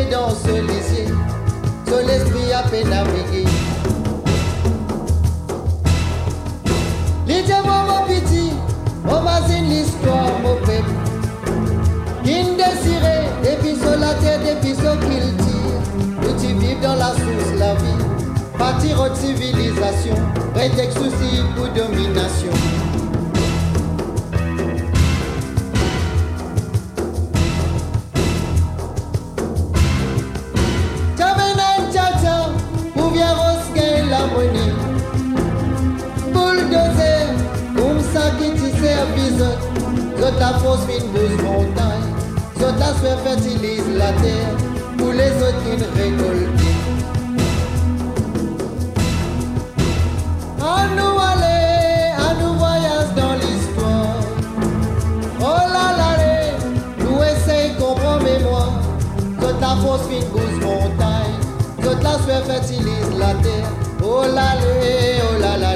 dans ce lycée, sur l'esprit à peine navigué. L'idée mon petit, on m'azine l'histoire mon peuple. Qui désiré, depuis sur la terre, depuis sur qu'il tire. Nous tu vivons dans la source la vie. Partir aux civilisations, prétexte souci pour domination. Bulldozer, comme ça qui t'y service, zot la force une bouse montagne, zot la sphère fertilise la terre, pour les autres qui ne récoltent. À nous aller, à nous voyage dans l'histoire. Oh là là, nous essayons de comprendre mémoire, zot la force une bouse montagne, zot la sphère fertilise la terre. Oh là là,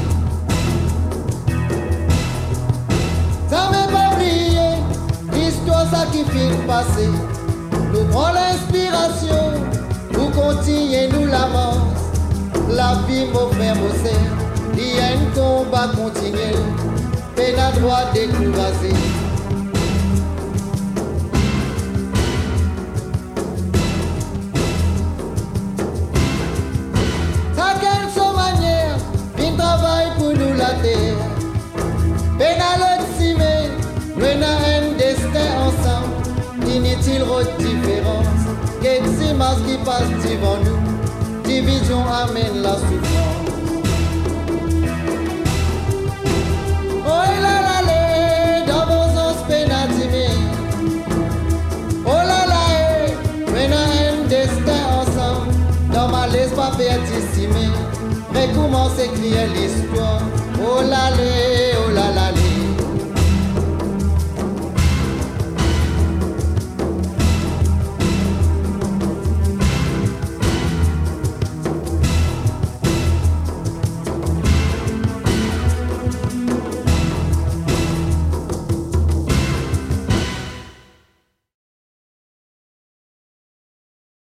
ça m'est pas oublié, l'histoire ça qui finit passer. Nous prenons l'inspiration, pour continuer nous l'avance. La vie mon frère, mon sœur, il y a un combat continuel, peine à droit découragé. Un destin ensemble, inutile autre différence. Qu'eximas qui passe devant nous, division amène la souffrance. Oh là là, dans vos ans pénatimé. Oh là là, un destin ensemble, dans ma laisse pas pertissimé. Mais comment s'écrire l'histoire? Oh là là, oh là là.